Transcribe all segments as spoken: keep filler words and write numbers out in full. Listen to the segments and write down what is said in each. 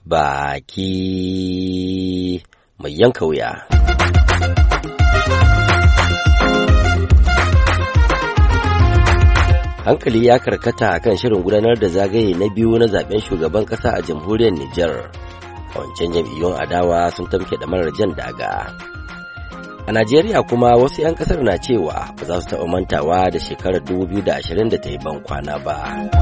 baki mai yanka wuya. Hankali ya karkata kan shirin gudanar da zagaye na biyu na zaben shugaban ƙasa a jamhuriyar Nijar. Wancan jam'iyyun adawa sun tamke da marar jan daga. A Najeriya kuma wasu 'yan ƙasar na cewa ba za su taɓa mantawa da shekarar dubu biyu da ashirin da ta yi ban kwana ba.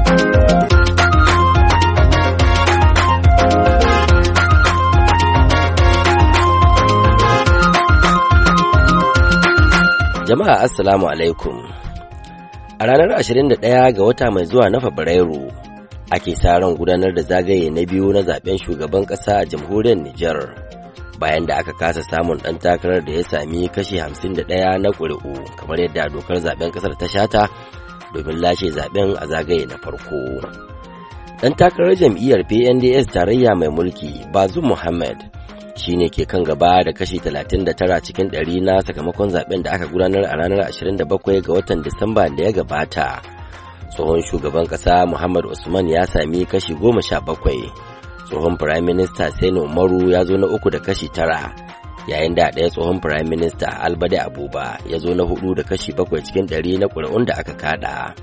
Jama'a assalamu alaikum. A ranar ashirin da ɗaya ga wata mai zuwa na Fabrairu ake sa ran gudanar da zagaye na biyu na zaben shugaban ƙasa a jamhuriyar Nijar bayan da aka kasa samun ɗan takarar da ya sami kashi hamsin da ɗaya na ƙuri'u kamar yadda dokar zaben ƙasar ta shata domin lashe zaben a zagaye na farko. Ɗan takarar jam'iyyar P N D S tarayya mai mulki Bazoum Mohammed shi ne ke kan gaba da kashi talatin da tara cikin ɗari na sakamakon zaben da aka gudanar a ranar ashirin da bakwai ga watan Disamba da ya gabata. Tsohon shugaban ƙasa Muhammad Usman ya sami kashi goma sha bakwai. Tsohon Firayim Minista Sani Umaru ya zo na uku da kashi tara, yayin da ɗaya tsohon Firayim Minista Albade Abuba ya zo na hudu da kashi bakwai cikin ɗari na ƙuri'un da aka kada.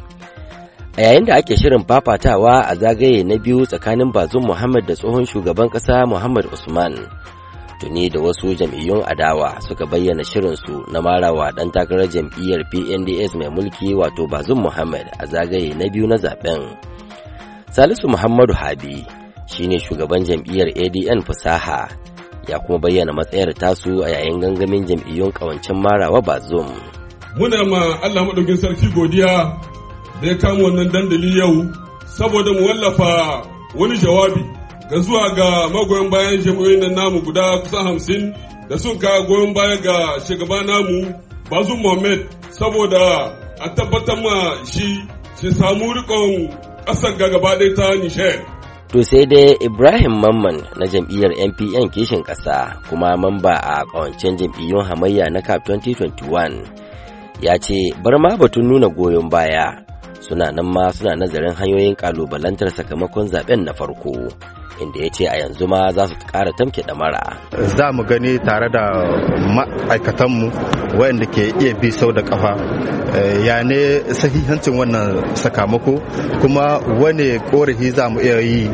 A yayin da ake shirin fafatawa a zagaye na biyu tsakanin Bazoum Mohammed da tsohon shugaban ƙasa Muhammad Usman, tuni da wasu jam'iyyun adawa suka bayyana shirinsu na marawa ɗan takarar jam'iyyar P N D S mai mulki wato Bazoum Mohammed a zagaye na biyu na zaben. Salisu Muhammadu Habi shine shugaban jam'iyyar A D N Fusaha, ya kuma bayyana matsayar tasu a yayin gangamin jam'iyyun ƙawancen marawa Bazoum. Muna ma Allah maɗaukin sarki godiya da ya kama wannan dandali yau saboda mu wallafa wani jawabi ga zuwa ga magoyan bayan jam'iyyun nan namu guda kusan hamsin da sun kawo goyon baya ga shugaba namu Bazoum Mohammed saboda a tabbatar ma shi shi samu rikon ƙasar ga gaba ɗaya ta Nijar. To sai dai Ibrahim Mamman na jam'iyyar N P N kishin ƙasa kuma mamba a ƙawancen jam'iyyun hamayya na C A P twenty twenty-one ya ce bar ma batun nuna goyon baya suna nan ma suna nazarin hanyoyin ƙalubalantar sakamakon zaben na farko, inda ya ce a yanzu ma za su ƙara tamke ɗamara. Za mu gani tare da ma'aikatanmu waɗanda ke iya bi sau da ƙafa ya ne sahihancin wannan sakamako kuma wane ƙorafi za mu iya yi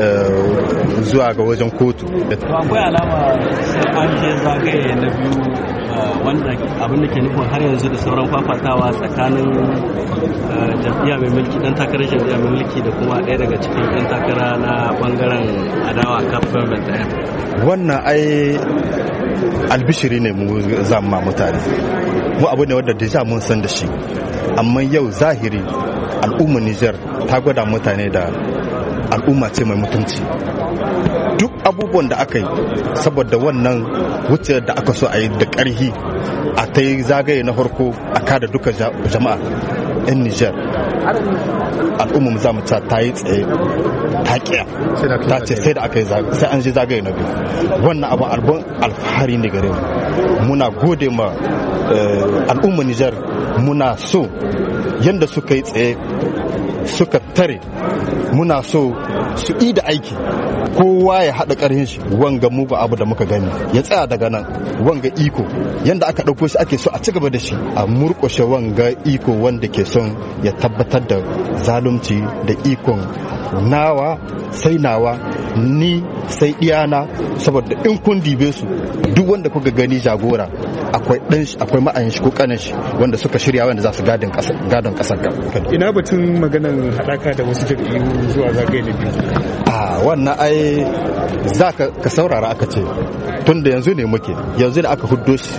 zuwa ga wajen kotu. Akwai alama sai an je zagaye na biyu wanda abin da ke nufin har yanzu da sauran fafatawa tsakanin jam'iyya mai mulki dan takarar jam'iyya mai mulki da kuma ɗaya daga cikin ɗan takara na bangaren adawa C A P government ɗaya. Wannan ai albishiri ne mu zama mutane, mu abu ne wanda deja mun san da shi, amma yau zahiri al'ummar Nijar ta gwada mutane da al'umma ce mai mutunci. Duk abubuwan da aka yi saboda wannan wuce da aka so a yi da ƙarhi a ta yi zagaye na farko a kada duka jama'a 'yan Nijar, al'umma mu za mu ta ta yi tsaye ta kiya ta ce sai da aka yi sai an ji zagaye na biyu. Wannan abu albon alfahari ne gare mu, muna gode ma al'umma Nijar, muna so yanda suka yi tsaye suka tare, muna so su yi da aiki kowa ya haɗa ƙarhin shi. Wanga mu ba abu da muka gani ya tsaya daga nan, wanga iko yanda aka ɗauko shi ake so a ci gaba da shi, a murƙushe wanga iko wanda ke son ya tabbatar da zalunci da ikon nawa sai nawa ni sai ɗiyana, saboda in kun dibe su duk wanda kuka gani jagora akwai ɗan shi akwai ma'ayin shi ko ƙanin shi wanda suka shirya wanda za su gadon ƙasar ka. Ina batun maganan haɗaka da wasu jam'iyyu zuwa zagaye na biyu. A wannan ai za ka saurara aka ce tun da yanzu ne muke yanzu da aka huddo shi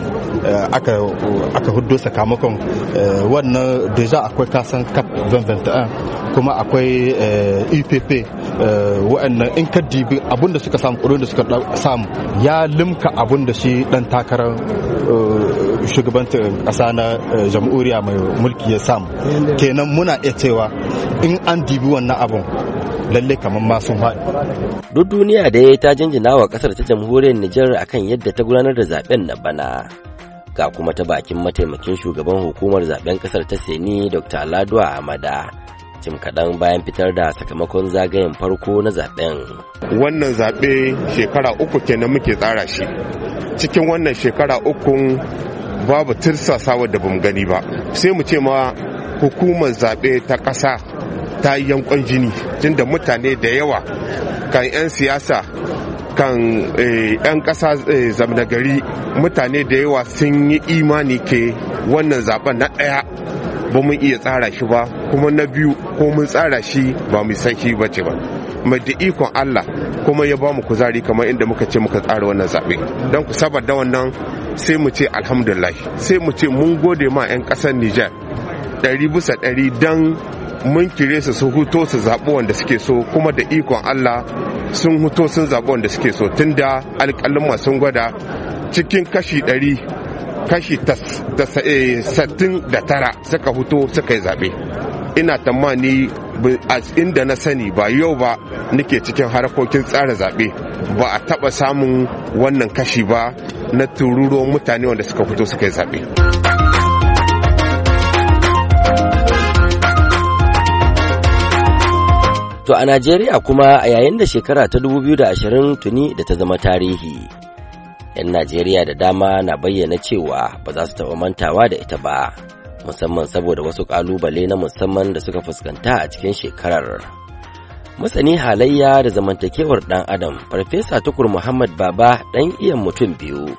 aka huddo sakamakon wannan deja akwai kasan C A P twenty twenty-one kuma akwai E P P wa'annan in ka dibi abinda suka samu ƙurin da suka samu ya limka abinda shi dan takarar shugabancin ƙasa na jamhuriya mai mulki ya samu. Kenan muna iya cewa in an dibi wannan abun lalle kamar ma sun haɗu. Duk duniya da ya ta jinjina wa ƙasar ta jamhuriyar Nijar akan yadda ta gudanar da zaben na bana. Ga kuma ta bakin mataimakin shugaban hukumar zaben ƙasar ta Seni Doctor Aladuwa Amada jim kaɗan bayan fitar da sakamakon zagayen farko na zaben. Wannan zaɓe shekara uku kenan muke tsara shi. Cikin wannan shekara ukun babu tirsasawa da bamu gani ba. Sai mu ce ma hukumar zaɓe ta ƙasa ta yi yankon jini, tunda mutane da yawa kan 'yan siyasa kan 'yan ƙasa zamna gari, mutane da yawa sun yi imani ke wannan zaben na ɗaya ba mun iya tsara shi ba, kuma na biyu ko mun tsara shi ba mu san shi bace ba. Mai da ikon Allah kuma ya ba mu kuzari kamar inda muka ce muka tsara wannan zaɓe. Don ku saboda wannan sai mu ce alhamdulillah, sai mu ce mun gode ma 'yan ƙasar Nijar ɗari bisa ɗari don mun kire su su huto su zaɓi wanda suke so, kuma da ikon Allah sun huto sun zaɓi wanda suke so, tunda alƙalin sun gwada cikin kashi ɗari kashi sittin da tara suka huto suka yi zaɓe. Ina tamani inda na sani ba yau ba nake cikin harkokin tsara zaɓe ba a taɓa samun wannan kashi ba na tururuwan mutane wanda suka fito suka yi zaɓe. To a Najeriya kuma a yayin da shekara ta dubu biyu da ashirin tuni da ta zama tarihi, 'yan Najeriya da dama na bayyana cewa ba za su taɓa mantawa da ita ba, musamman saboda wasu ƙalubale na musamman da suka fuskanta a cikin shekarar. Masani halayya da zamantakewar ɗan adam Farfesa Tukur Muhammad Baba ɗan iyan mutum biyu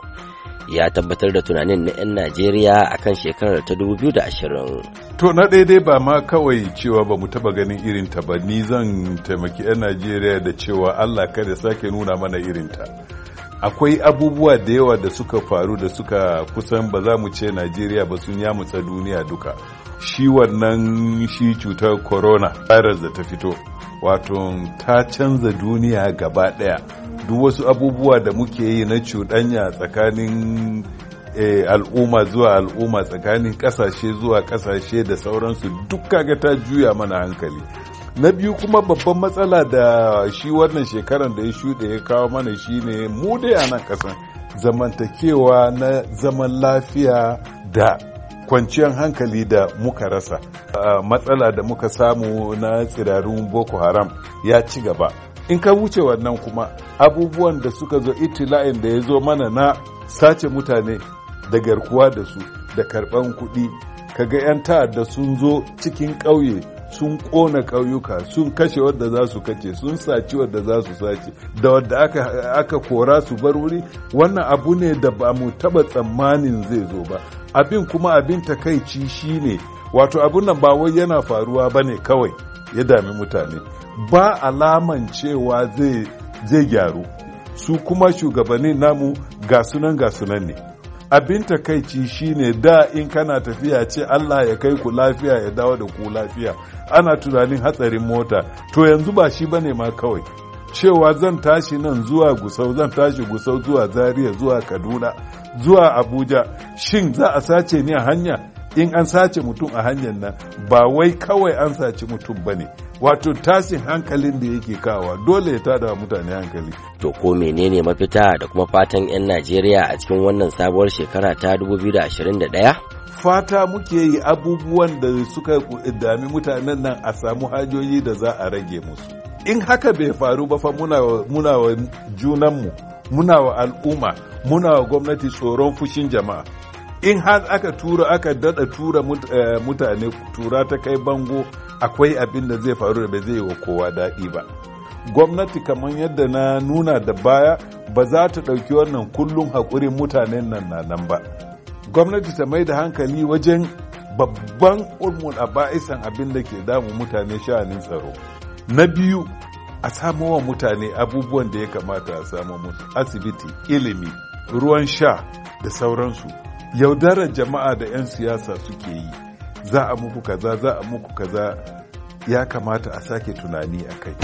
ya tabbatar da tunanin na 'yan Najeriya akan shekarar ta dubu biyu da ashirin. To na daidai ba ma kawai cewa ba mu taba ganin irinta ba, ni zan taimaki 'yan Najeriya da cewa Allah kada sake nuna mana irinta. Akwai abubuwa da yawa da suka faru da suka kusan ba za mu ce Najeriya ba sun yamutsa duniya duka. Shi wannan shi cutar corona virus da ta fito, wato ta canza duniya gaba ɗaya. Duk wasu abubuwa da muke yi na cuɗanya tsakanin eh, al'umma zuwa al'umma, tsakanin ƙasashe zuwa ƙasashe da sauransu, duk kaga ta juya mana hankali. Na biyu kuma babban matsala da shi wannan shekaran da ya shuɗe ya kawo mana shine mu dai a nan ƙasan zamantakewa na zaman lafiya da kwanciyar hankali da muka rasa. Matsala da muka samu na tsirarun Boko Haram ya ci gaba. In ka wuce wannan kuma abubuwan da suka zo itila'in da ya zo mana na sace mutane da garkuwa da su da karɓan kuɗi, kaga 'yan ta'adda sun zo cikin ƙauye sun ƙona ƙauyuka, sun kashe wadda za su kace, sun saci wadda za su sace, da wadda aka, aka kora su bar wuri. Wannan abu ne da ba mu taɓa tsammanin zai zo ba. Abin kuma abin takaici shine, wato abun nan ba wai yana faruwa ba ne kawai ya dami mutane, ba alaman cewa zai, zai gyaru. Su kuma shugabannin namu ga sunan ga sunan ne. Abin takaici shine da in kana tafiya ce Allah ya kai ku lafiya ya dawo da ku lafiya, ana tunanin hatsarin mota. To yanzu ba shi bane ma kawai cewa zan tashi nan zuwa Gusau, zan tashi Gusau zuwa Zaria, zuwa Kaduna, zuwa Abuja, shin za a sace ni a hanya? In an sace mutum a hanyar nan ba wai kawai an sace mutum bane, wato tashin hankalin da yake kawa dole ya tada mutane hankali. To ko menene mafita da kuma fatan 'yan Najeriya a cikin wannan sabuwar shekara ta dubu biyu da ashirin da ɗaya? Fata muke yi abubuwan da suka dami mutanen nan a samu hajoji da za a rage musu. In haka bai faru ba fa muna, muna wa junanmu, muna wa al'umma, muna wa gwamnati tsoron fushin jama'a. In har aka tura aka dada tura mutane tura ta kai bango, akwai abin da zai faru da bai zai wa kowa daɗi ba. Gwamnati kamar yadda na nuna da baya ba za ta ɗauki wannan kullum haƙurin mutanen nan na nan ba. Gwamnati ta mai da hankali wajen babban ulmul a ba'isan abin da ke damu mutane sha'anin tsaro. Na biyu, a samo wa mutane abubuwan da ya kamata a samu musu: asibiti, ilimi, ruwan sha da sauransu. Yaudarar jama'a da 'yan siyasa suke yi, za a muku kaza, za a muku kaza, ya kamata a sake tunani a kai.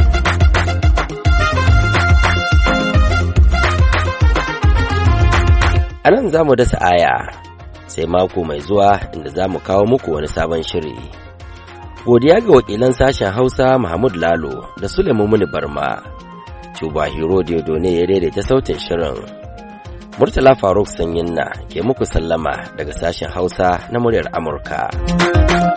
A nan za mu dasa aya, sai mako mai zuwa inda za mu kawo muku wani sabon shiri. Godiya ga wakilan sashen Hausa Mahmud Lalo da Suleiman Muni Barma. Cuba Hero Diodone ya daidaita sautin shirin. Murtala Faruk Sanyinna ke muku sallama daga sashen Hausa na muryar Amurka.